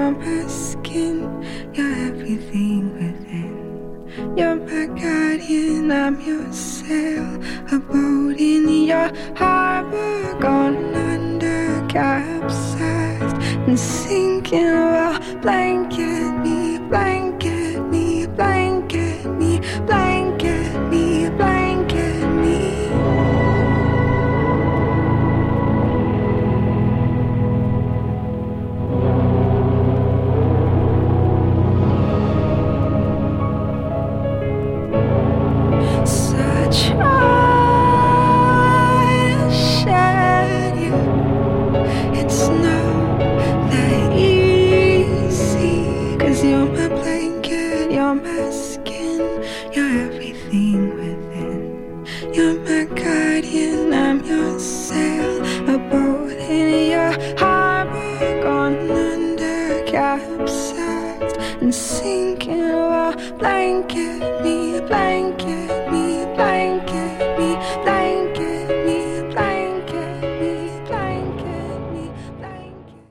you're my skin, you're everything within. You're my guardian, I'm your sail, a boat in your harbor, gone under, capsized and sinking. Well, blanket me, blanket me, blanket me, blanket me, blanket me. Such I shed you. It's not that easy, 'cause you're my blanket, you're my skin, you're everything within. You're my guardian, I'm your sail, a boat in your harbor, gone under, capsized and sinking. Well, blanket